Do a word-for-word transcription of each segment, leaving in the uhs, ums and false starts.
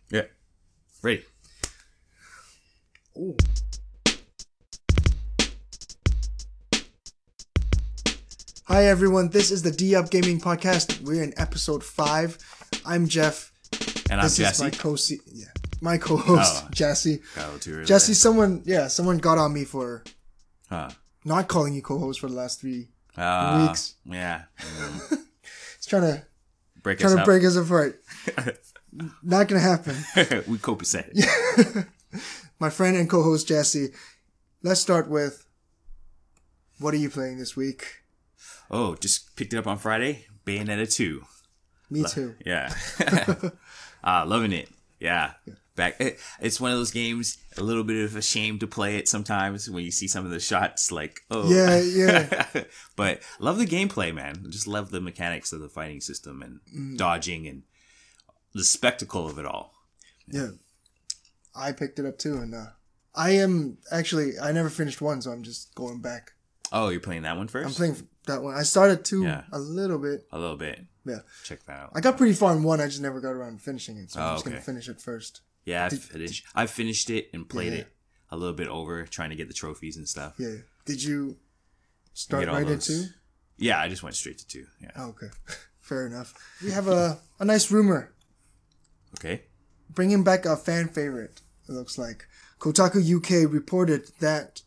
Yeah. Ready. Ooh. Hi everyone, this is the D-Up Gaming Podcast. We're in episode five. I'm Jeff. And I'm this Jesse. Is my co yeah, my co-host Oh. Jesse. Got a little too early Jesse, there. someone yeah, someone got on me for Huh. not calling you co-host for the last three Uh, weeks. Yeah. Mm. He's trying to Break trying us to up. break us apart. Not gonna happen. We copacetic. My friend and co-host Jesse. Let's start with, what are you playing this week? Oh, just picked it up on Friday. Bayonetta two. Me too. Yeah. uh, loving it. Yeah. Back. It, it's one of those games, a little bit of a shame to play it sometimes when you see some of the shots like, oh. Yeah, yeah. But love the gameplay, man. Just love the mechanics of the fighting system and Mm. dodging and the spectacle of it all. Yeah. I picked it up too, and uh, I am actually, I never finished one, so I'm just going back. Oh, you're playing that one first? I'm playing that one. I started two Yeah. a little bit. A little bit. Yeah. Check that out. I got pretty far in one, I just never got around to finishing it, so I'm Oh, just going okay. to finish it first. Yeah, I've Did- finished, I've finished it and played Yeah. it a little bit over, trying to get the trophies and stuff. Yeah. Did you start Get all right those- into? Yeah, I just went straight to two. Yeah. Oh, okay. Fair enough. We have a, a nice rumor. Okay. Bringing back a fan favorite, it looks like. Kotaku U K reported that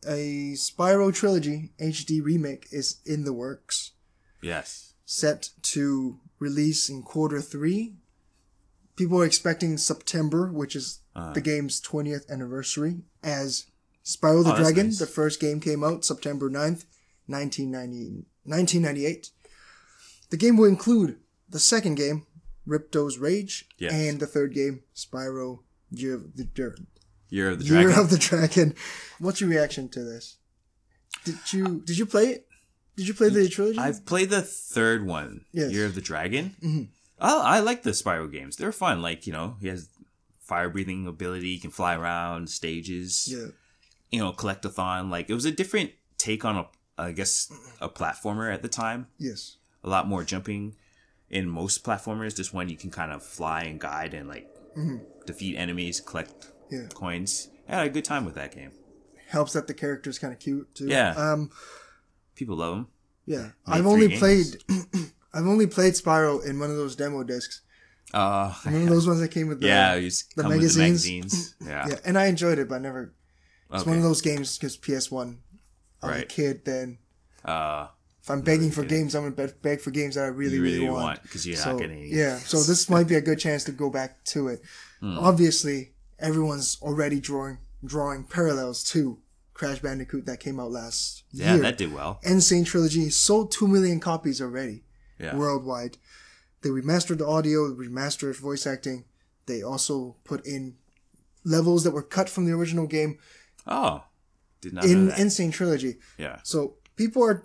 a Spyro Trilogy H D remake is in the works, Yes. set to release in quarter three. People are expecting September, which is Uh-huh. the game's twentieth anniversary, as Spyro the Oh, that's Dragon. nice. The first game came out September ninth, nineteen ninety, nineteen ninety-eight. The game will include the second game, Ripto's Rage, Yes. and the third game, Spyro Year of the, Year Year of the Dragon. of the Dragon. What's your reaction to this? Did you did you play it? Did you play the trilogy? I've played the third one, Yes. Year of the Dragon. Mm-hmm. Oh, I like the Spyro games. They're fun. Like, you know, he has fire breathing ability, he can fly around stages. Yeah. You know, collectathon. Like, it was a different take on a, I guess, a platformer at the time. Yes. A lot more jumping in most platformers. This one you can kind of fly and guide and like defeat enemies, collect Yeah. coins. I had a good time with that game. Helps that the character's kind of cute too. Yeah. Um. People love them. Yeah. Made I've three only games. played. I've only played Spyro in one of those demo discs. Uh, One of those ones that came with the yeah, you just the come with the magazines. magazines. Yeah. yeah, and I enjoyed it, but I never. It's Okay. one of those games because P S one. I was a Right. kid then. Uh, If I'm begging for games, I'm gonna beg, beg for games that I really, you really, really want. want because you're So, not getting any. yeah, so this might be a good chance to go back to it. Hmm. Obviously, everyone's already drawing drawing parallels to Crash Bandicoot that came out last Yeah, year. that did well. Insane Trilogy sold two million copies already Yeah. worldwide. They remastered the audio, remastered voice acting. They also put in levels that were cut from the original game Oh, did not know in that. Insane Trilogy. yeah, So people are,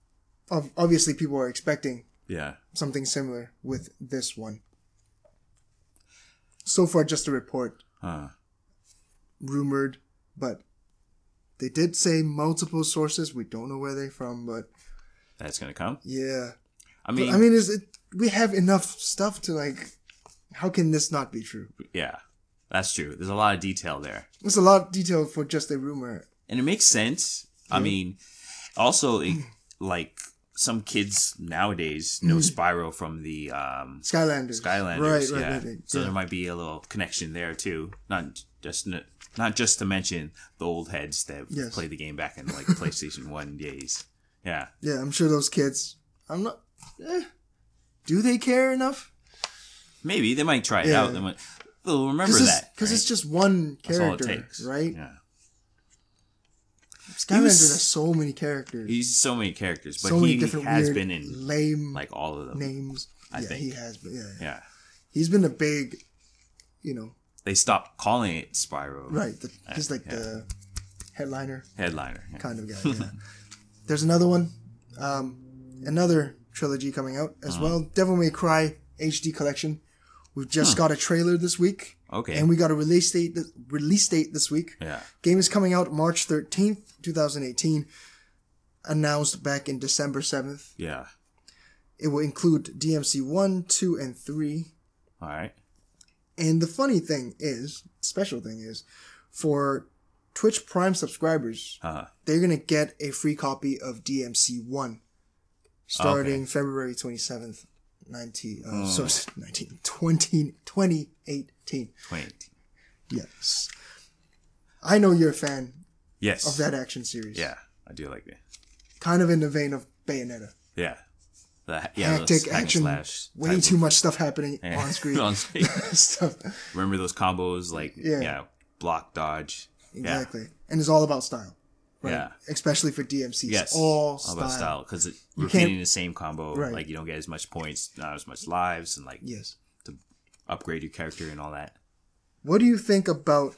ob- obviously people are expecting yeah. something similar with this one. So far, just a report, Huh. rumored, but they did say multiple sources. We don't know where they're from, but That's gonna come. yeah. I mean, I mean, is it? We have enough stuff to like. How can this not be true? yeah, that's true. There's a lot of detail there, There's a lot of detail for just a rumor. and it makes sense. I mean, also it, like some kids nowadays know Spyro from the um, Skylanders. Skylanders. Right, right, yeah. right, right. So yeah. there might be a little connection there too. Not just not just to mention the old heads that Yes. played the game back in like PlayStation One days. Yeah. Yeah, I'm sure those kids. I'm not. Eh, do they care enough? Maybe they might try it Yeah. out. They might, they'll remember Because that. Because right? it's just one That's all it character, takes. right? Yeah. Skylanders was- has so many characters. He's so many characters, but so many he different has weird, been in lame like all of them. names. I yeah, think. he has. But yeah, Yeah. he's been a big, you know, They stopped calling it Spyro. right. The, he's like yeah. the headliner Headliner. Yeah. kind of guy. Yeah. There's another one, um, another trilogy coming out as Uh-huh. well. Devil May Cry H D Collection. We've just got a trailer this week. Okay. And we got a release date. Release date this week. Yeah. Game is coming out March thirteenth, twenty eighteen. Announced back in December seventh. Yeah. It will include D M C one, two, and three. All right. And the funny thing is, special thing is, for Twitch Prime subscribers, Uh-huh. they're going to get a free copy of D M C one starting Okay. February twenty-seventh, nineteen, uh, Mm. so nineteen, twenty, twenty eighteen. twenty eighteen. Yes. I know you're a fan Yes. of that action series. Yeah, I do like it. Kind of in the vein of Bayonetta. Yeah. The, yeah, Hectic those hack and action, slash way type too of- much stuff happening Yeah. on screen. On screen. Stuff. Remember those combos like Yeah. yeah, block dodge. Exactly. And it's all about style. Right? Yeah. Especially for D M C. Yes. It's all All style. about style because You repeating can't- the same combo, Right. like you don't get as much points, not as much lives, and like Yes. to upgrade your character and all that. What do you think about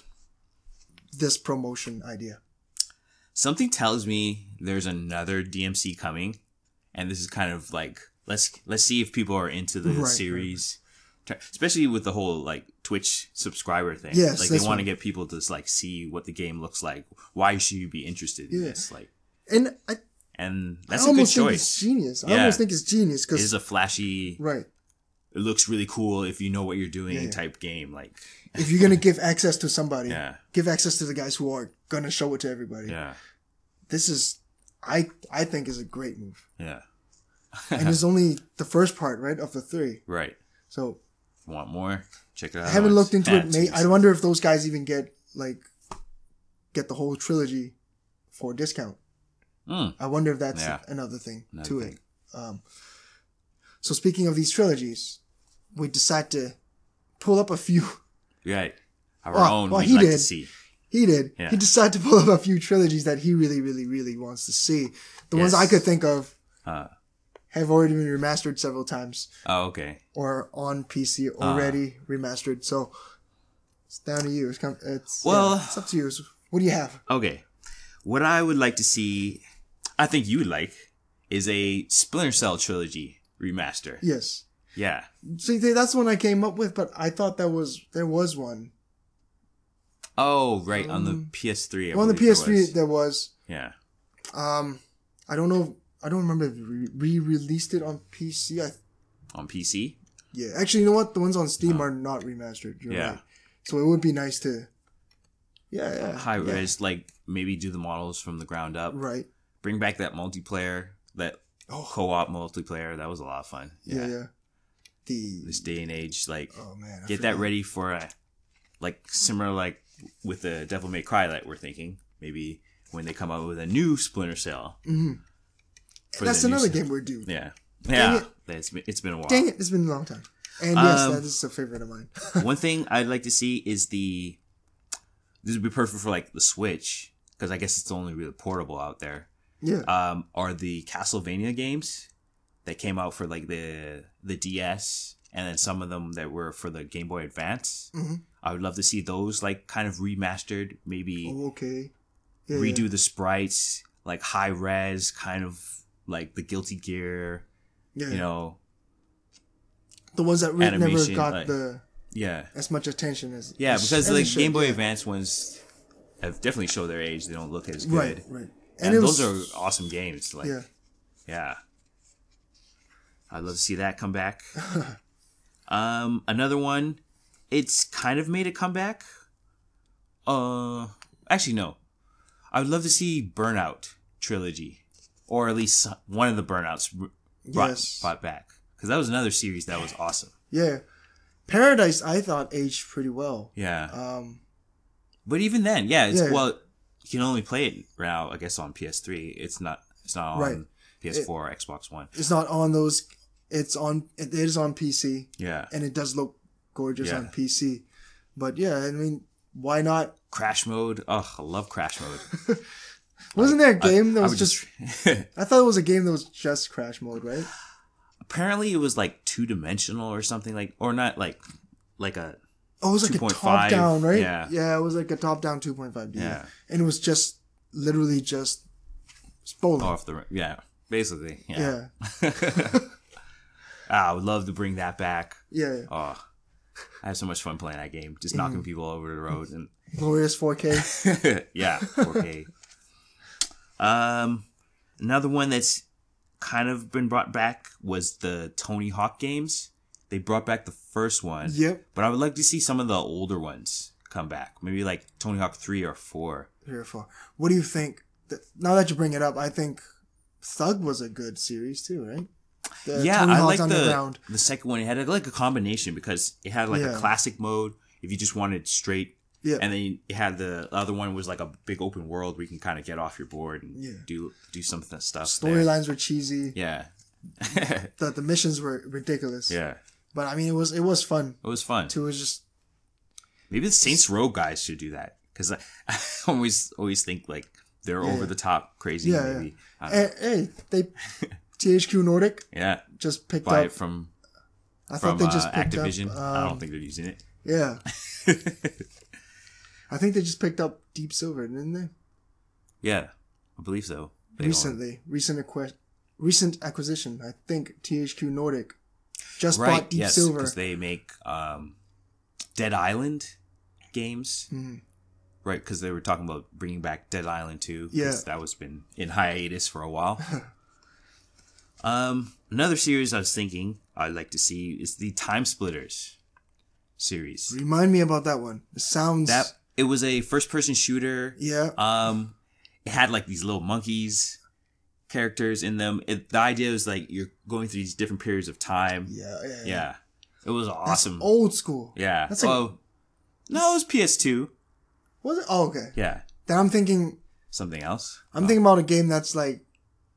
this promotion idea? Something tells me there's another D M C coming, and this is kind of like let's let's see if people are into the Right, series, especially with the whole like Twitch subscriber thing. Yes, like they this want to one. get people to like see what the game looks like. Why should you be interested in Yeah. this? Like, And I, and I that's a good almost think choice. it's genius. I Yeah. almost think it's genius It is because a flashy. right, It looks really cool if you know what you're doing Yeah, yeah. type game. Like, if you're gonna give access to somebody, yeah, give access to the guys who are gonna show it to everybody. yeah, This is, I I think, is a great move. yeah. And it's only the first part, right, of the three. Right. So Want more? Check it out. I haven't looked into it. Yeah, May I wonder if those guys even get like get the whole trilogy for a discount. Mm. I wonder if that's Yeah. another thing Another to thing. it. Um, so speaking of these trilogies, we decide to pull up a few. Right. Our Well, own well, we'd he like did. to see. He did. Yeah. He decided to pull up a few trilogies that he really, really, really wants to see. The ones Yes. I could think of Uh, have already been remastered several times oh, okay. or on P C Uh. already remastered. So it's down to you. It's, com- it's Well- yeah, it's up to you. So what do you have? Okay. What I would like to see, I think you would like, is a Splinter Cell trilogy remaster. Yes. Yeah. See, that's the one I came up with, but I thought that was there was one. Oh, right. on the P S three. I Well, on the believe P S three there was. there was. Yeah. Um, I don't know. I don't remember if we re-released it on P C. I, On P C? yeah, actually, you know what? The ones on Steam are not remastered. You're Yeah. right. So it would be nice to. Yeah, yeah. High yeah. res, like maybe do the models from the ground up. Right. Bring back that multiplayer, that Oh. co-op multiplayer. That was a lot of fun. Yeah, yeah. The This day and age, like oh man, I get that forgot. ready for a, like similar like with the Devil May Cry that we're thinking. Maybe when they come out with a new Splinter Cell. Mhm. for That's the new another se- game we're due. Yeah. Dang Yeah. it. It's been, it's been a while. Dang it, it's been a long time. And yes, Um, that is a favorite of mine. One thing I'd like to see is the. This would be perfect for like the Switch because I guess it's the only really portable out there. Yeah. Um, are the Castlevania games that came out for like the the D S and then some of them that were for the Game Boy Advance. Mhm. I would love to see those like kind of remastered, maybe Oh, okay. Yeah, redo yeah. the sprites, like high res, kind of like the Guilty Gear, Yeah. you know. The ones that re- never animation, got like- the Yeah. as much attention as Yeah, as- because as the it should, Game Boy yeah. Advance ones have definitely showed their age. They don't look as good. Right, right. And, it those was- are awesome games. Like, yeah. yeah. I'd love to see that come back. um, another one, it's kind of made a comeback. Uh, actually, no. I would love to see Burnout trilogy, or at least one of the Burnouts r- brought, Yes. brought back, because that was another series that was awesome. Yeah. Paradise, I thought aged pretty well. Yeah, Um, but even then, yeah, it's Yeah. well, you can only play it now, I guess, on P S three. It's not. It's not on Right. P S four or Xbox One. it's not on those. It's on. It is on P C, Yeah, and it does look gorgeous Yeah. on P C. But yeah, I mean, why not? Crash mode. Oh, I love Crash mode. Wasn't there a game that I was would just? just I thought it was a game that was just crash mode, right? apparently it was like two dimensional or something like, or not like, like a Oh, it was like a two point top five, down, right? yeah. Yeah, it was like a top down two point five D. Yeah. And it was just literally just bowling. off the yeah, basically yeah. yeah. Ah, I would love to bring that back. Yeah. Oh, I had so much fun playing that game, just knocking people over the road and Glorious four K. yeah, four K. Um, another one that's kind of been brought back was the Tony Hawk games. they brought back the first one. Yep. But I would like to see some of the older ones come back. Maybe like Tony Hawk three or four. Three or four. What do you think? That, now that you bring it up, I think Thug was a good series too, right? The Yeah, Tony I Hawk's like the Underground. the second one. It had like a combination because it had like Yeah. a classic mode if you just wanted straight. Yeah. And then it had the other one was like a big open world where you can kind of get off your board and Yeah. do do some of that stuff. there. Storylines were cheesy. Yeah. The the missions were ridiculous. Yeah. But I mean, it was it was fun. It was fun. Too. It was just Maybe the Saints Row guys should do that because I, I always always think like they're Yeah. over the top crazy. yeah. Maybe. yeah. I don't know. Hey, hey, they T H Q Nordic Yeah. just picked Buy up. it from I from thought they just uh, picked Activision. up. I Um, don't think they're using it. yeah, I think they just picked up Deep Silver, didn't they? Yeah, I believe so. They own- Recently, recent acqui- recent acquisition. I think T H Q Nordic just right? bought Deep Yes, Silver. because they make um, Dead Island games. Mhm. Right, because they were talking about bringing back Dead Island two. Yeah. that was been in hiatus for a while. um, another series I was thinking I'd like to see is the Time Splitters series. Remind me about that one. It sounds. That it was a first-person shooter. yeah. Um, it had like these little monkeys characters in them. It, the idea was like you're going through these different periods of time. yeah. Yeah. yeah. Yeah, it was That's awesome. old school. Yeah. That's like- oh, no, it was P S two. Was it? Oh, okay. Yeah, Then I'm thinking. something else. I'm thinking about a game that's like.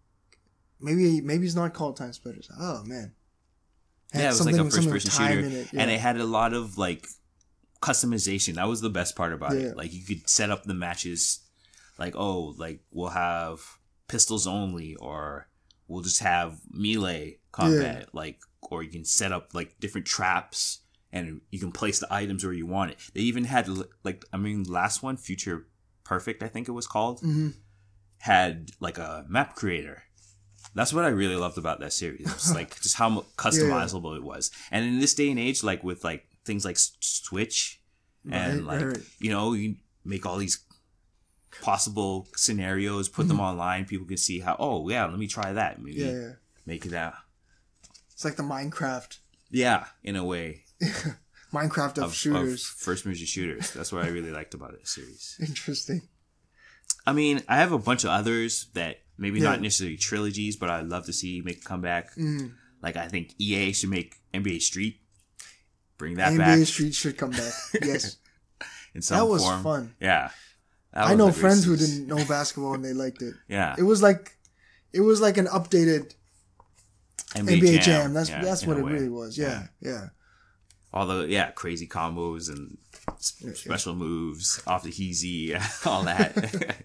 Maybe maybe it's not called Time Splitters. Oh man. Had Yeah, it was like something- a something first-person with time shooter, in it, and yeah. it had a lot of like customization. That was the best part about Yeah. it. Like you could set up the matches, like oh, like we'll have pistols only, or we'll just have melee combat, like, or you can set up like different traps, and you can place the items where you want it. They even had like I mean, last one, Future Perfect, I think it was called, Mhm. had like a map creator. That's what I really loved about that series. It's like just how mu- customizable it was. And in this day and age, like with like things like S- Switch, and Right, like right, right. you know, you make all these possible scenarios, put them online. People can see how. Oh yeah, let me try that. Maybe Mm-hmm. Yeah, yeah. make it out. It's like the Minecraft. Yeah, in a way Minecraft of, of, of shooters. first-person shooters. That's what I really liked about this series. Interesting. I mean, I have a bunch of others that maybe Yeah. not necessarily trilogies, but I'd love to see make a comeback. Mm. Like I think E A should make N B A Street, bring that N B A back Street should come back. Yes. in some That was form. fun. Yeah, That I was know a great friends who series. didn't know basketball and they liked it. Yeah, It was like it was like an updated N B A Jam. That's Yeah, that's in what a it way. really was. Yeah. Yeah. All the yeah crazy combos and s- Yeah, yeah. special moves off the Heezy, all that.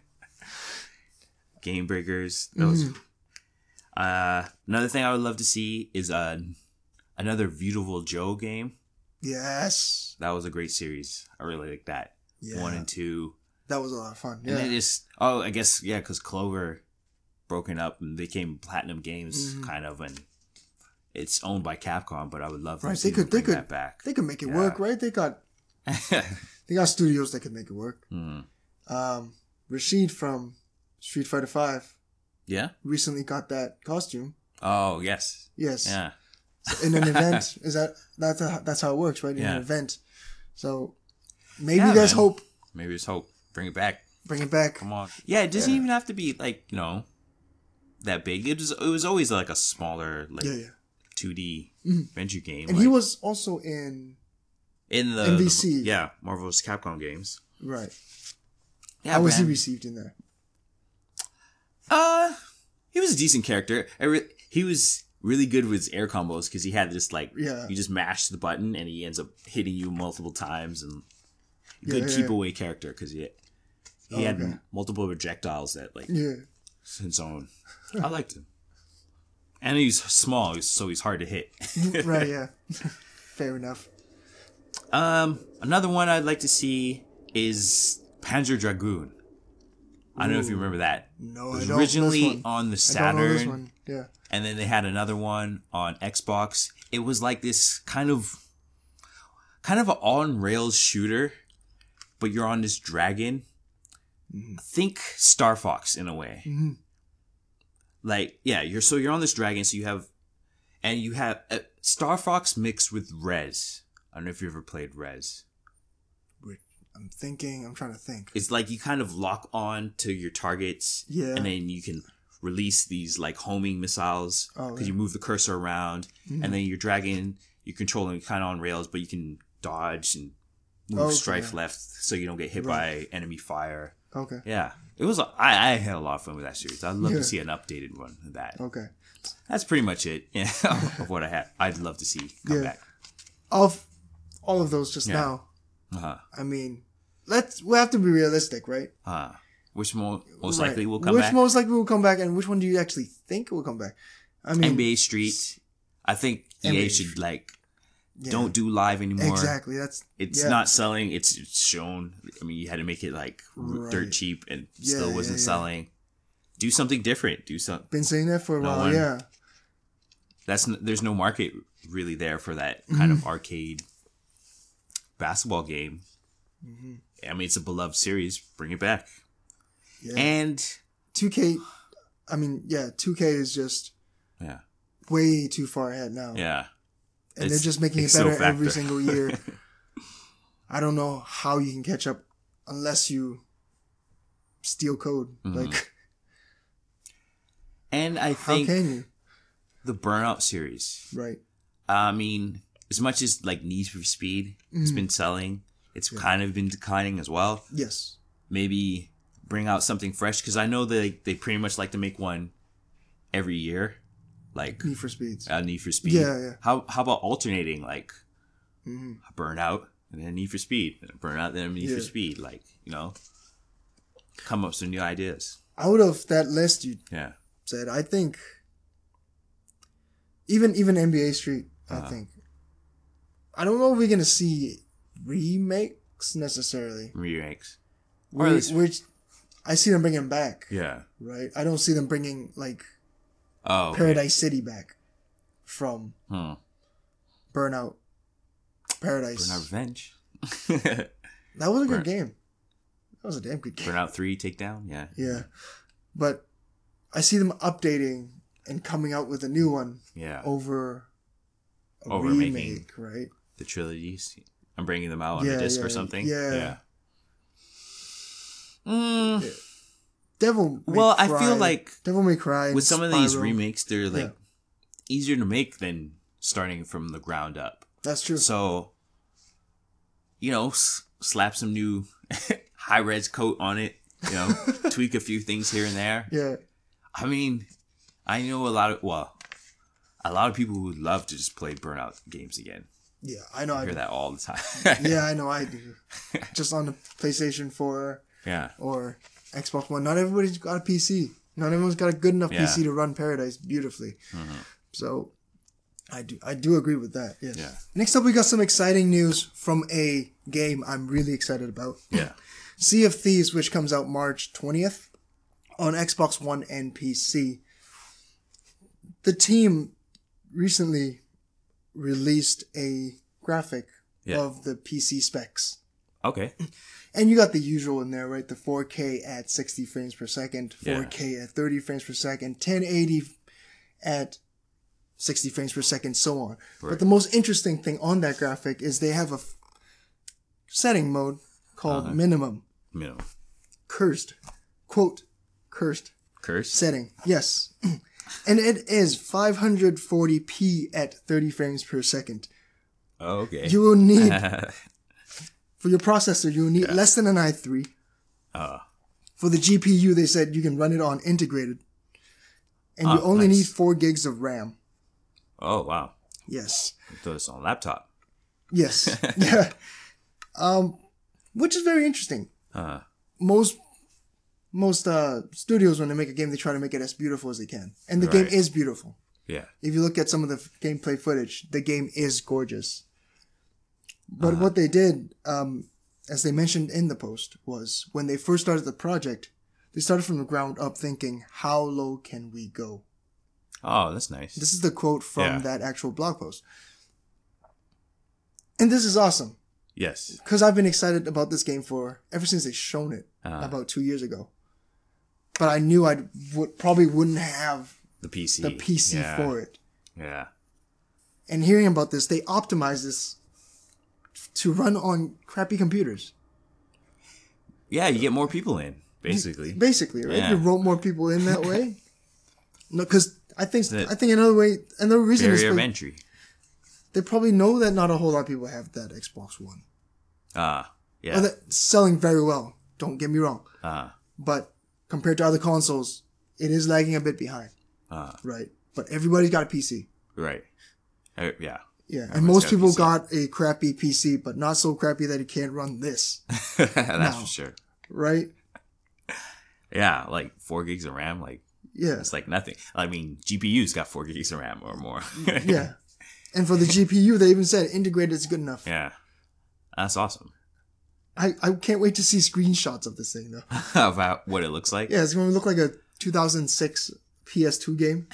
Game breakers. Those. Mm-hmm. Uh, another thing I would love to see is uh, another Beautiful Joe game. Yes. That was a great series. I really like that. Yeah. One and two. That was a lot of fun. And Yeah. then just oh, I guess yeah, because Clover broken up and became Platinum Games Mhm. kind of, and it's owned by Capcom. But I would love to Right, see they could- them they bring could- that back. They could make it Yeah. work, right? They got they got studios that could make it work. Hmm. Um, Rashid from Street Fighter Five Yeah. recently got that costume. Oh yes. Yes. Yeah. In an event. Is that that's a, that's how it works, right? In Yeah. an event. So maybe Yeah, there's man. hope. Maybe there's hope. Bring it back. Bring it back. Come on. Yeah, it doesn't Yeah. even have to be like you know that big. It was it was always like a smaller like Yeah, yeah. two D Mhm. adventure game. And like, he was also in in the M V C. the- yeah, Marvel's Capcom games. right. Yeah, How was he man. received in there? Uh, he was a decent character. I re- he was really good with his air combos because he had this like Yeah. you just mash the button and he ends up hitting you multiple times and good Yeah, yeah, keep yeah. away character because he he Oh, had okay. multiple projectiles that like Yeah. his own. I liked him, and he's small, so he's hard to hit. Right, yeah. Fair enough. Um, another one I'd like to see is Panzer Dragoon. I don't know if you Ooh. remember that. No, It I was don't. originally this one. on the I don't know this Saturn, one. Yeah. and then they had another one on Xbox. It was like this kind of, kind of an on rails shooter, but you're on this dragon. Think Star Fox in a way. Mhm. Like yeah, you're so you're on this dragon, so you have. and you have uh, Star Fox mixed with Rez. I don't know if you ever played Rez. I'm thinking. I'm trying to think. It's like you kind of lock on to your targets, Yeah. and then you can release these like homing missiles because Oh, yeah. you move the cursor around, Mhm. and then you're dragging, you're controlling kind of on rails, but you can dodge and move Okay. strafe left so you don't get hit Right. by enemy fire. Okay. Yeah, it was. I, I had a lot of fun with that series. I'd love Yeah. to see an updated one of that. Okay. That's pretty much it. Yeah, of what I had. I'd love to see come Yeah. back. Of all of those just Yeah. now, Uh huh. I mean, let's we have to be realistic, right? Uh, which more most Right. likely will come which back? most likely will come back, and which one do you actually think will come back? I mean, N B A Street. I think E A N B A should like yeah, don't do live anymore. exactly. That's It's yeah. not selling. It's, it's shown. I mean, you had to make it like r- dirt Right. cheap, and Yeah, still yeah, wasn't yeah. selling. Do something different. Do some. been saying that for a No while. one- Yeah, That's n- there's no market really there for that kind Mm-hmm. of arcade basketball game. Mm-hmm. I mean, it's a beloved series. Bring it back. yeah. And two K. I mean, yeah, two K is just yeah, way too far ahead now. yeah. and It's they're just making it Pixel better every factor. single year. I don't know how you can catch up unless you steal code. Mm-hmm. Like, And I how think can you? the Burnout series. Right. I mean, as much as like Need for Speed has Mm-hmm. been selling, it's kind of been declining as well. Yes. Maybe bring out something fresh because I know they they pretty much like to make one every year, like Need for Speeds. uh, Need for Speed. Yeah, yeah. How how about alternating like Mhm. Burnout and then Need for Speed, and Burnout then Need Yeah. for Speed, like you know, come up with some new ideas. Out of that list you Yeah, said, I think even even N B A Street, I Uh-huh. think. I don't know if we're gonna see remakes necessarily. remakes. Or at We, least- which I see them bringing back, Yeah. right? I don't see them bringing like Oh. Okay. Paradise City back from Hmm. Burnout Paradise. Burnout Revenge. That was a good Burn- game. That was a damn good game. Burnout Three Takedown. Yeah. Yeah, but I see them updating and coming out with a new one Yeah. over a Over remake, making- right? The trilogies. I'm bringing them out on Yeah, a disc yeah, or something. yeah. Yeah. Mm, Yeah. Devil. May well, I Cry- feel like Devil May Cry and with some of these Spyro. remakes, they're like Yeah. easier to make than starting from the ground up. That's true. So, you know, s- slap some new high res coat on it. You know, tweak a few things here and there. Yeah, I mean, I know a lot of well, a lot of people would love to just play Burnout games again. yeah, I know. I I hear do. that all the time. Yeah, I know. I do. Just on the PlayStation four yeah. or Xbox One. Not everybody's got a P C. Not everyone's got a good enough Yeah. P C to run Paradise beautifully. So, I do. I do agree with that. Yes. Yeah. Next up, we got some exciting news from a game I'm really excited about. Yeah. Sea of Thieves, which comes out March twentieth on Xbox One and P C. The team recently released a graphic Yeah. of the P C specs. Okay. And you got the usual in there, right? The four K at sixty frames per second, Yeah. four K at thirty frames per second, ten eighty at sixty frames per second, so on. But Right. the most interesting thing on that graphic is they have a f- setting mode called Uh-huh. minimum. Minimum. Cursed. Quote, cursed Curse. setting. Yes. And it is five forty p at thirty frames per second. Oh, okay. You will need, for your processor, you will need less than an i three. uh, For the G P U, they said you can run it on integrated. And you Ah, only nice. need four gigs of RAM. oh wow. Yes. Do this on laptop. Yes. Yeah. Um, which is very interesting. Uh, Most most uh, studios, when they make a game, they try to make it as beautiful as they can. And the game Right. is beautiful. yeah. If you look at some of the f- gameplay footage, the game is gorgeous. But Uh-huh. what they did, um, as they mentioned in the post, was when they first started the project, they started from the ground up thinking, how low can we go? Oh, that's nice. This is the quote from Yeah. that actual blog post. And this is awesome, yes. because I've been excited about this game for ever since they shown it Uh-huh. about two years ago. But I knew I would probably wouldn't have The P C. the P C yeah. for it. Yeah. And hearing about this, they optimized this to run on crappy computers. Yeah, you get more people in, basically. Basically, right? Yeah. You rope more people in that way. No, because I think The I think another way, another reason is barrier of they, entry. they probably know that not a whole lot of people have that Xbox One. Ah, uh, yeah. Well, that's selling very well. Don't get me wrong. Uh, But compared to other consoles, it is lagging a bit behind. uh, Right. But everybody's got a P C. right. Uh, yeah. Yeah. And Everyone's most got a people P C. got a crappy P C, but not so crappy that it can't run this. That's No. for sure. Right? Yeah, like four gigs of RAM, like Yeah. it's like nothing. I mean, G P U's got four gigs of RAM or more. Yeah. And for the G P U, they even said integrated is good enough. Yeah. That's awesome. I, I can't wait to see screenshots of this thing, though. About what it looks like. Yeah, it's going to look like a two thousand six P S two game.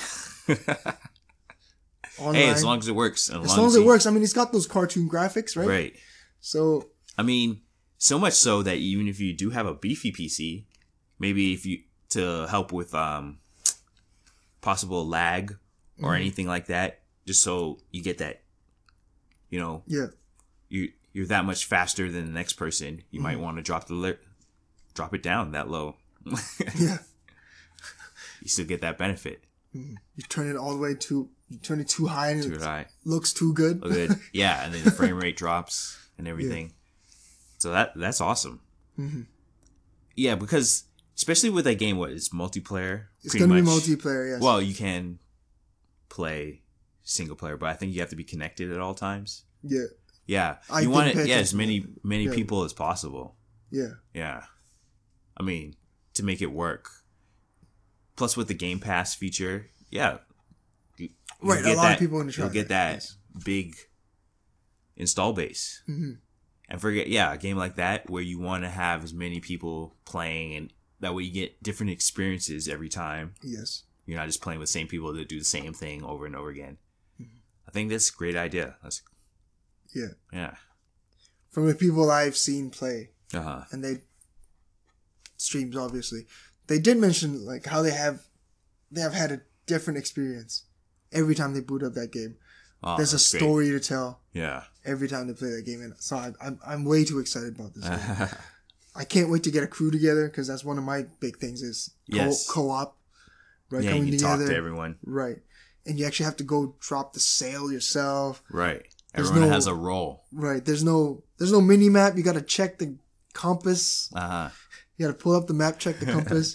Online. Hey, as long as it works. as long as it you- works. I mean, it's got those cartoon graphics, right? Right. So, I mean, so much so that even if you do have a beefy P C, maybe if you to help with um possible lag or Mhm. anything like that, just so you get that, you know, yeah. you you're that much faster than the next person, you Mm-hmm. might want to drop the li- drop it down that low. Yeah. You still get that benefit. You turn it all the way to, you turn it too high and Too it high. looks too good. Good. Yeah, and then the frame rate drops and everything. So that that's awesome. Mm-hmm. Yeah, because especially with that game, what it's multiplayer. It's pretty going to be much. multiplayer, yes. Well, you can play single player, but I think you have to be connected at all times. yeah. Yeah, I you want didn't it. pay Yeah, as attention many to that. many Yeah. people as possible. Yeah. Yeah, I mean to make it work. Plus, with the Game Pass feature, yeah, you, you'll Right, a get lot of that- people in the You'll get that yes. big install base. Mm-hmm. And forget, yeah, a game like that where you want to have as many people playing, and that way you get different experiences every time. Yes. You're not just playing with the same people that do the same thing over and over again. Mm-hmm. I think that's a great idea. That's Yeah. yeah. From the people I've seen play, Uh huh. and they streams obviously, they did mention like how they have they have had a different experience every time they boot up that game. Oh, There's a that's great. story to tell Yeah. every time they play that game, and so I, I'm I'm way too excited about this game. I can't wait to get a crew together because that's one of my big things is co- Yes. co-op. Right, Yeah, coming you talk together. to everyone. Right, and you actually have to go drop the sail yourself. Right. There's Everyone no- has a role. Right, there's no there's no mini map. You got to check the compass. Uh huh. You got to pull up the map, check the compass.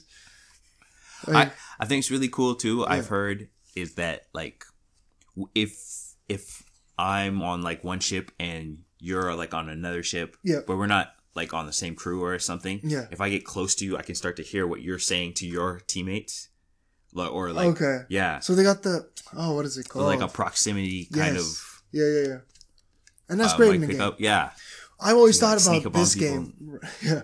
I, Like, I think it's really cool too. I've heard is that like w- if if I'm on like one ship and you're like on another ship, Yeah. but we're not like on the same crew or something. Yeah. If I get close to you, I can start to hear what you're saying to your teammates, Like- or like okay. yeah, So they got the oh, what is it or called? like a proximity kind Yes. of Yeah, yeah, yeah. And that's uh, great mic in the game. pickup. Yeah, I've always You, like, thought sneak about up on this people. game. Yeah,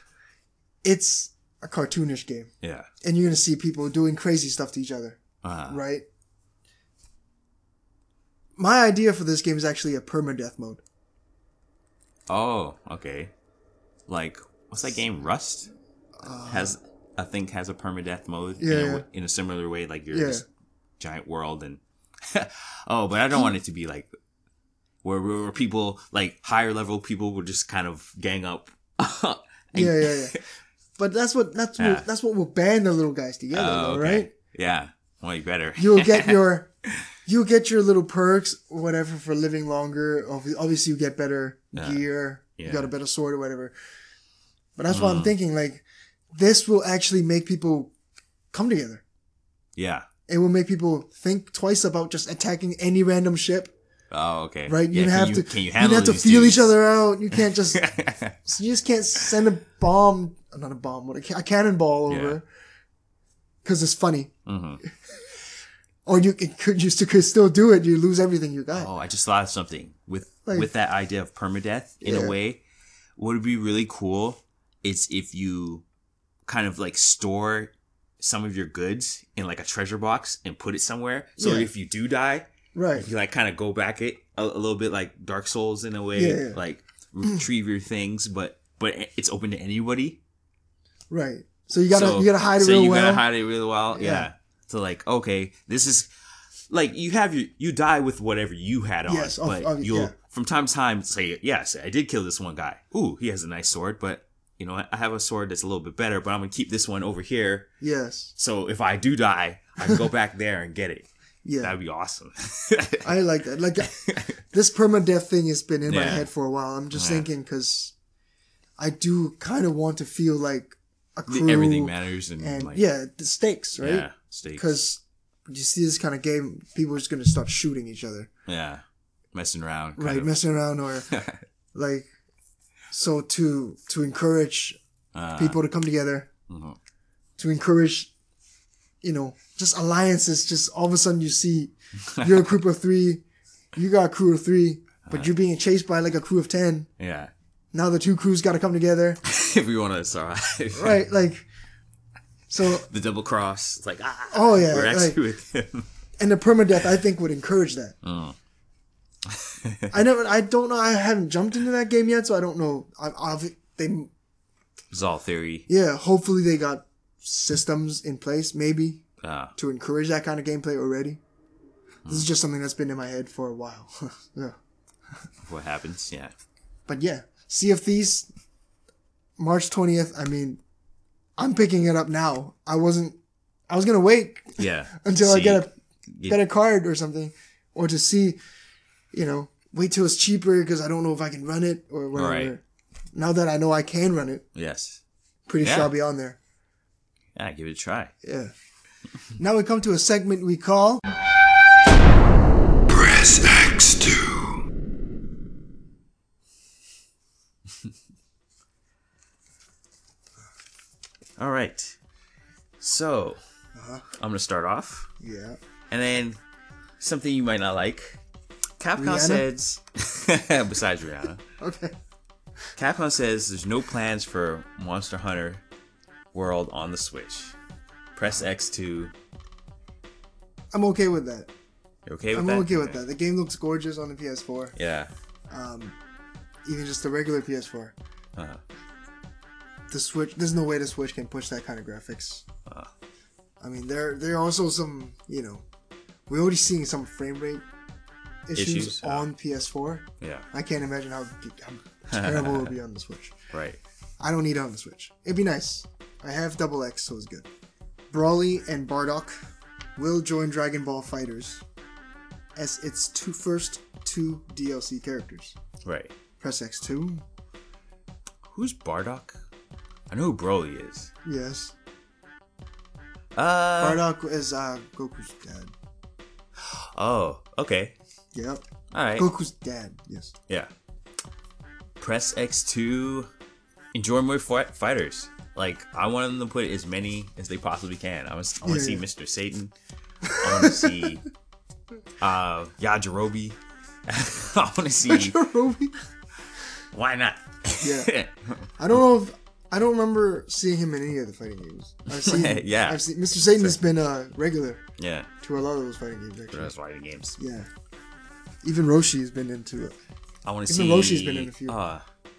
it's a cartoonish game, yeah. and you're gonna see people doing crazy stuff to each other, Uh, right? My idea for this game is actually a permadeath mode. Oh, okay. Like what's that game? Rust Uh, has I think has a permadeath mode Yeah, in, a, yeah. w- in a similar way. Like you're Yeah. this giant world and oh, but I don't want it to be like where, where people like higher level people will just kind of gang up. And- Yeah, yeah, yeah. But that's what that's Yeah. what that's what will band the little guys together, Oh, though, okay. right? Yeah. Well, you better. You'll get your you'll get your little perks or whatever for living longer. Obvi- Obviously, you get better Yeah. gear. You Yeah. got a better sword or whatever. But that's what I'm Mm. thinking. Like, this will actually make people come together. Yeah. It will make people think twice about just attacking any random ship. Oh, okay. Right? Yeah, You can have you, to. Can you You handle have to these feel dudes? each other out. You can't just. You just can't send a bomb. Not a bomb. What a, ca- a cannonball over. Because it's funny. hmm Or you c- could you still could still do it. You lose everything you got. Oh, I just thought of something with Like- with that idea of permadeath. In Yeah. a way, what would be really cool is if you kind of like store some of your goods in like a treasure box and put it somewhere. So Yeah. if you do die, Right. you like kind of go back it a, a little bit like Dark Souls in a way, Yeah, yeah. like retrieve your things, but but it's open to anybody. Right. So you gotta So- you gotta hide it so real you well. gotta hide it really well. Yeah. Yeah. So like, okay, this is like you have your you die with whatever you had on, Yes, of- but of- you'll yeah. from time to time say, yes, I did kill this one guy. Ooh, he has a nice sword, but you know I have a sword that's a little bit better, but I'm gonna keep this one over here. Yes. So if I do die, I can go back there and get it. Yeah. That'd be awesome. I like that. Like this permadeath thing has been in my Yeah. head for a while. I'm just Yeah. thinking because I do kind of want to feel like a crew. Everything matters, and, And like, yeah, the stakes, right? yeah, stakes. Because you see this kind of game, people are just going to start shooting each other. Yeah, messing around, kind Right, of. messing around or like so to to encourage Uh, people to come together, mhm. to encourage, you know, just alliances. Just all of a sudden you see you're a group of three, you got a crew of three, but you're being chased by like a crew of ten. Yeah, Now the two crews got to come together, if we want to survive, right? Like, so the double cross, it's like ah, oh yeah, we're like, actually with him. and the permadeath I think would encourage that. Mm. I never, I don't know, I haven't jumped into that game yet, so I don't know. I, I've they. It's all theory. Yeah, hopefully they got systems in place, maybe, Uh, to encourage that kind of gameplay already. This is just something that's been in my head for a while. Yeah. what happens? Yeah, But yeah, Sea of Thieves, March twentieth. I mean, I'm picking it up now. I wasn't, I was going to wait yeah. until I See, get a, you- get a card or something, or to see, you know, wait till it's cheaper because I don't know if I can run it or whatever. Right. Now that I know I can run it, Yes. pretty Yeah. sure I'll be on there. Yeah, give it a try. Yeah. Now we come to a segment we call Press X two. All right. So, Uh-huh. I'm gonna start off, yeah. and then something you might not like. Capcom Rihanna? says, besides Rihanna, Okay. Capcom says there's no plans for Monster Hunter World on the Switch. Press X to. I'm okay with that. You okay with I'm that? okay with that. The game looks gorgeous on the P S four. Yeah. Um, even just the regular P S four. Uh, The Switch, there's no way the Switch can push that kind of graphics. uh, I mean, there there are also some, you know, we're already seeing some frame rate issues, Issues, uh. on P S four. yeah. I can't imagine how, how terrible it would be on the Switch. Right. I don't need it on the Switch. It'd be nice. I have Double X, so it's good. Brawly and Bardock will join Dragon Ball Fighters as its two first two D L C characters. Right. Press X two. Who's Bardock? I know who Broly is. Yes. Uh. Bardock is uh, Goku's dad. Oh. Okay. Yep. All right. Goku's dad. Yes. Yeah. Press X two. Enjoy more fi- fighters. Like, I want them to put as many as they possibly can. I want, I want to Yeah, see yeah. Mister Satan. I want to see uh, Yajirobe. I want to see. Yajirobe? Why not? Yeah. I don't know if I don't remember seeing him in any of the fighting games. I've seen. Yeah. I've seen Mister Satan has been uh, regular yeah. to a lot of those fighting games. For Actually. those fighting games. Yeah. Even Roshi has been into it. I want to Even see. Roshi's been in a few. Uh,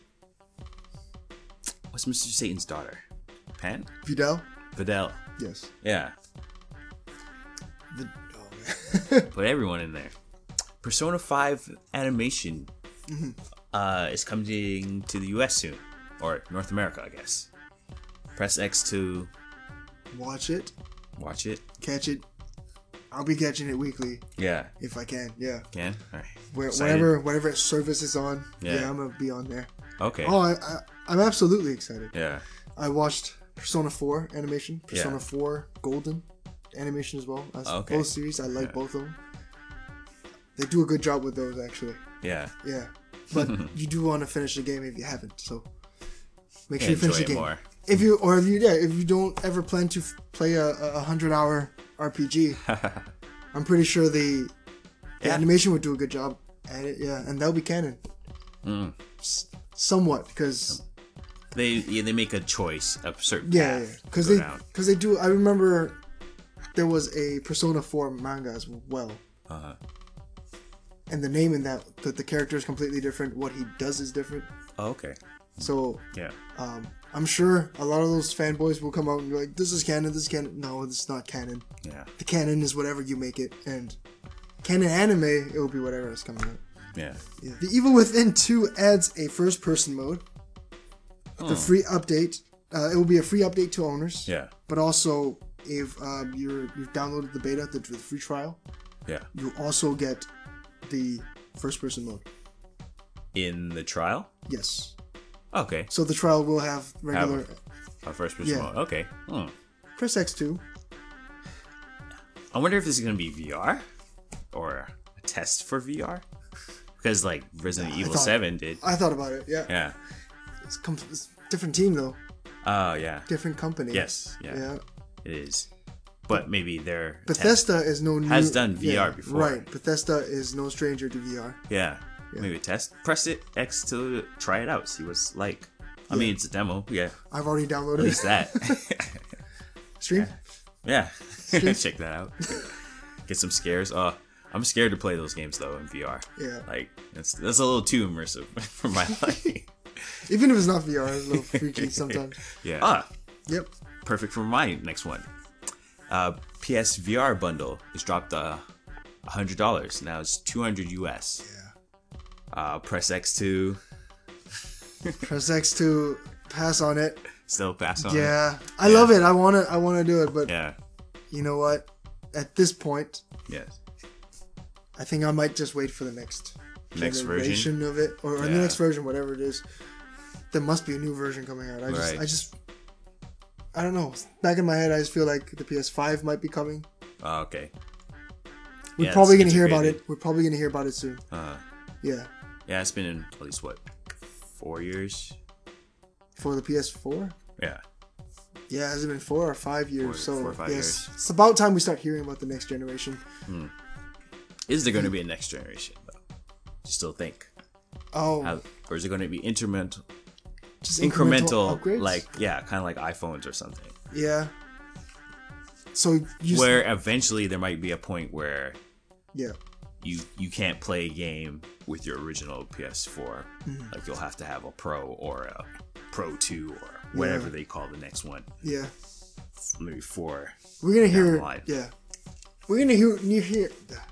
what's Mister Satan's daughter? Pan? Videl? Videl. Yes. Yeah. Vid- oh, man. Put everyone in there. Persona five animation Mm-hmm. uh, is coming to the U S soon. Or North America, I guess. Press X to Watch it. watch it. Catch it. I'll be catching it weekly Yeah. if I can. Yeah. Can? Alright. Where, Excited? whatever whatever service is on. Yeah. Yeah. I'm gonna be on there. Okay. Oh, I, I I'm absolutely excited. Yeah. I watched Persona four animation, Persona Yeah. four Golden animation as well. As Okay. Both series, I like Yeah. both of them. They do a good job with those, actually. Yeah. Yeah, but you do want to finish the game if you haven't. So make sure Yeah, you finish enjoy the it game. more. If you or if you yeah if you don't ever plan to f- play a a hundred hour R P G, I'm pretty sure the, the Yeah. animation would do a good job at it. Yeah, and that'll be canon. Mm. S- somewhat because. They yeah, they make a choice, a certain Yeah, path because to they go down. because they do. I remember there was a Persona four manga as well, Uh-huh. and the name in that that the character is completely different. What he does is different. Oh, okay. So Yeah. um, I'm sure a lot of those fanboys will come out and be like, "This is canon. This is canon." No, this is not canon. Yeah. The canon is whatever you make it, and canon anime, it will be whatever is coming out. Yeah. Yeah. The Evil Within two adds a first-person mode. Oh. The free update. Uh, it will be a free update to owners. Yeah. But also, if um, you're you've downloaded the beta, the, the free trial, Yeah. you also get the first-person mode. In the trial? Yes. Okay. So the trial will have regular. Have a first person Yeah. mode. Okay. Hmm. Press X two. I wonder if this is gonna be V R or a test for V R. Because like Resident I Evil thought- Seven did. I thought about it. Yeah. Yeah. It's, com- it's different team though. Oh yeah. Different company. Yes. Yeah. Yeah. It is. But maybe they're Bethesda is no new, Has done V R yeah, before. Right. Bethesda is no stranger to V R. Yeah. Yeah. Maybe test. Press it X to try it out. See what's like. I Yeah. mean, it's a demo. Yeah. I've already downloaded At least that. Stream. Yeah. Check that out. Get some scares. Uh, I'm scared to play those games though in V R. Yeah. Like that's that's a little too immersive for my liking. Even if it's not V R, it's a little freaky sometimes. Yeah. Ah, Yep. perfect for my next one. Uh, P S V R bundle is dropped uh, one hundred dollars. Now it's two hundred U S. Yeah. Uh, press X to Press X to pass on it. still pass on. Yeah. I Yeah. love it. I wanna I wanna do it, but Yeah. you know what? At this point, Yes. I think I might just wait for the next Next version. generation of it, or, or the Yeah. next version, whatever it is. There must be a new version coming out. I just, Right. I just, I don't know. Back in my head, I just feel like the P S five might be coming. Oh, okay. We're Yeah, probably it's gonna hear about integrated. it. We're probably gonna hear about it soon. Uh, Yeah, yeah, it's been in at least what four years. for the P S four. Yeah. Yeah, has it been four or five years? Four- so four or five yes, years. it's about time we start hearing about the next generation. Is there going to be a next generation though? You still think? Oh, How, or is it going to be incremental? just Incremental, upgrades? like yeah, kind of like iPhones or something. yeah. So you Where eventually there might be a point where yeah. you you can't play a game with your original P S four. Mm-hmm. Like you'll have to have a Pro or a Pro two or whatever Yeah. they call the next one. Yeah, Maybe four. we're gonna down hear. the line. Yeah, we're gonna hear. You hear.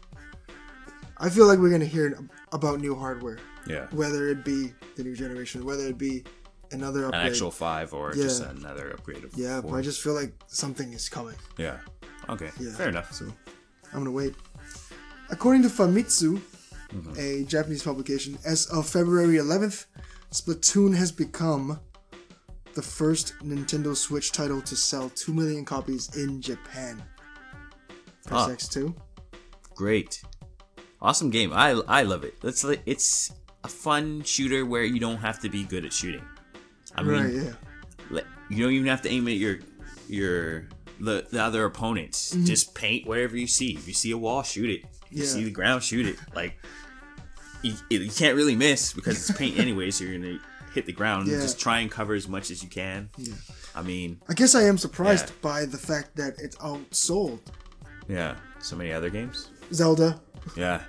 I feel like we're gonna hear about new hardware, Yeah. whether it be the new generation, whether it be another An upgrade. actual five or Yeah. just another upgrade of yeah, four. but I just feel like something is coming. Yeah. Okay. Yeah. Fair enough. So I'm gonna wait. According to Famitsu, Mm-hmm. a Japanese publication, as of February eleventh, Splatoon has become the first Nintendo Switch title to sell two million copies in Japan. Press Ah. X two. Great. Awesome game. I I love it. It's like it's a fun shooter where you don't have to be good at shooting. I mean, Right, yeah. like, you don't even have to aim at your your the, the other opponents. Just paint whatever you see. If you see a wall, shoot it. If you Yeah. see the ground, shoot it. Like you, you can't really miss because it's paint anyway, so you're gonna hit the ground. Yeah. Just try and cover as much as you can. Yeah. I mean, I guess I am surprised Yeah. by the fact that it's outsold. yeah. So many other games. Zelda, Yeah.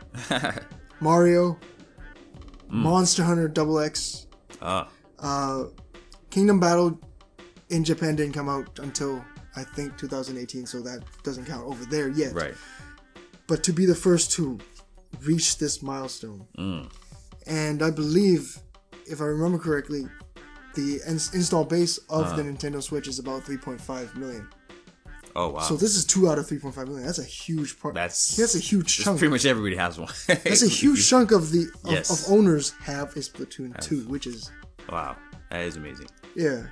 Mario, Mm. Monster Hunter Double X, Ah. uh, Kingdom Battle in Japan didn't come out until I think two thousand eighteen, so that doesn't count over there yet. Right. But to be the first to reach this milestone, Mm. and I believe, if I remember correctly, the ins- install base of Uh. the Nintendo Switch is about three point five million. Oh wow. So this is two out of three point five million. That's a huge part. That's That's a huge chunk. Pretty much everybody has one. That's a huge chunk of the of, Yes. of owners have a Splatoon two, which is Wow, that is amazing. yeah.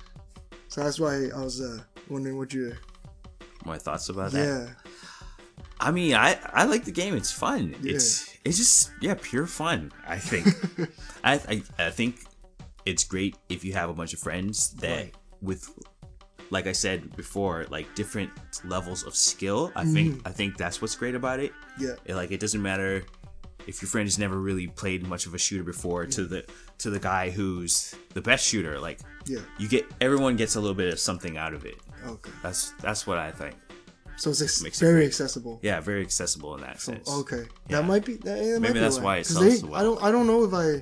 So that's why I was uh, wondering what you My thoughts about that. yeah I mean, I I like the game. It's fun. It's it's just yeah, pure fun. I think. I, I I think it's great if you have a bunch of friends that Right. with, like I said before, like different levels of skill. I think I think that's what's great about it. yeah It, like it doesn't matter if your friend has never really played much of a shooter before to the to the guy who's the best shooter. Like yeah you get everyone gets a little bit of something out of it. okay. That's that's what I think. So it's ex- Makes it very great. accessible. Yeah, very accessible in that sense. Okay, Yeah. that might be that, that might Maybe be that's why it 'Cause sells they- so well. I don't I don't know if I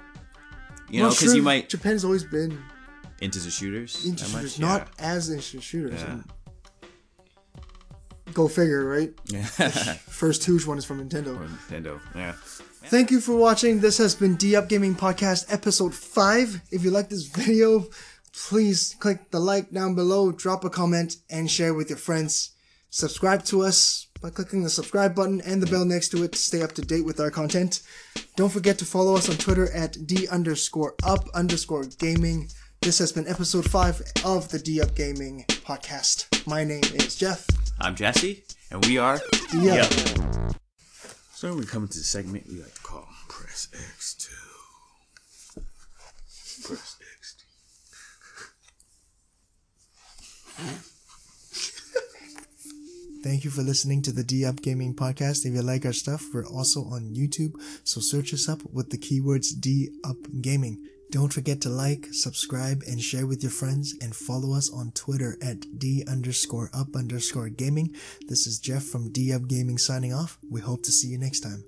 You know, not because sure you if might Japan's always been into the shooters. into that much, shooters, yeah. not as into shooters. Yeah. And Go figure, right? Yeah. First huge one is from Nintendo. Or Nintendo, yeah. Thank you for watching. This has been D Up Gaming Podcast episode five. If you like this video, please click the like down below, drop a comment, and share with your friends. Subscribe to us by clicking the subscribe button and the bell next to it to stay up to date with our content. Don't forget to follow us on Twitter at D underscore up underscore gaming. This has been episode five of the D Up Gaming Podcast. My name is Jeff. I'm Jesse, and we are D Up. Yep. So we come to the segment we like to call Press X two. Press X two. Thank you for listening to the D Up Gaming Podcast. If you like our stuff, we're also on YouTube, so search us up with the keywords D Up Gaming. Don't forget to like, subscribe, and share with your friends, and follow us on Twitter at D underscore up underscore gaming. This is Jeff from D Up Gaming signing off. We hope to see you next time.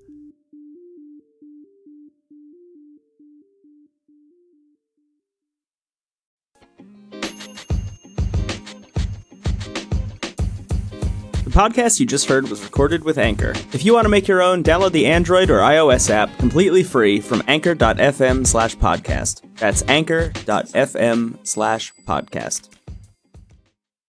The podcast you just heard was recorded with Anchor. If you want to make your own, download the Android or iOS app completely free from anchor.fm slash podcast. That's anchor.fm slash podcast.